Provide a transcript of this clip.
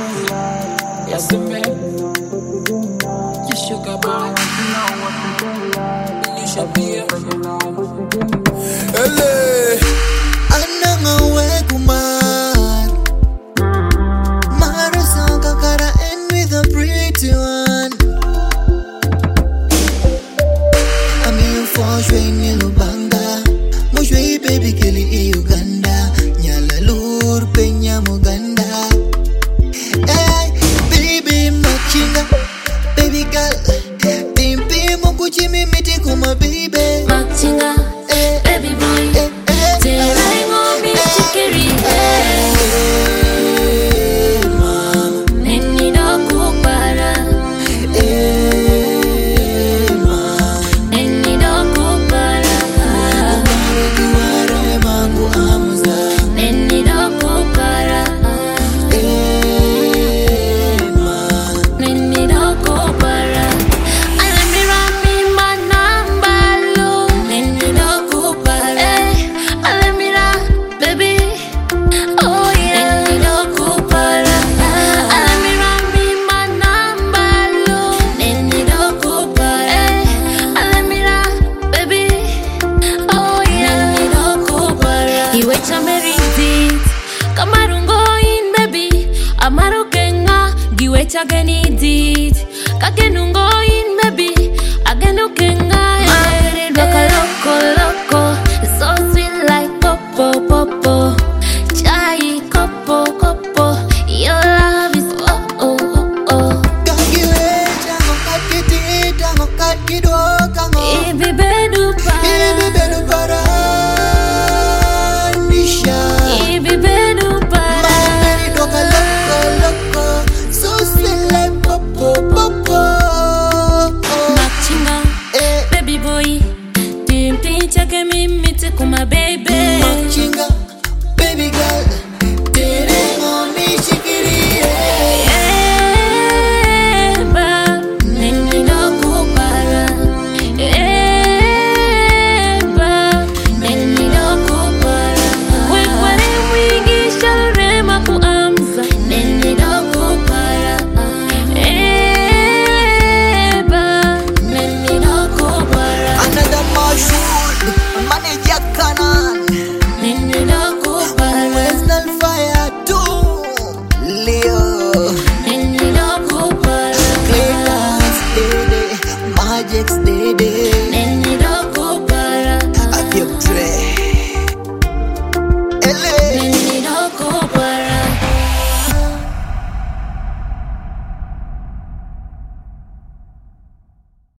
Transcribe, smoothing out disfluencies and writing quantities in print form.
Yes, man. You sugar boy. You should be here. Ele ananga wekumar Marasanga kara end with a pretty one. I'm in for showing you Lubanga. Moshwe baby kili Uganda. Nyala lur penya Muganda. Hey, baby machinga. Baby girl. Pimpi mukuchi mimiti kuma baby. Machinga. Baby boy. Telling on me chickeri. Neni do kupara. Neni do kupara. Neni do kupara. Neni do kupara. Alamira mi manambalo. Neni do kupara. Alamira baby. Oh yeah. Neni do kupara. Alamira mi manambalo. Neni do kupara. Alamira baby. Oh yeah. Neni do kupara. Iwecha meridit. Kamarungo in baby. Amaru kenga. Giwecha genidit. Kakenungo in baby. Agenu kenga. Marid bakaloko.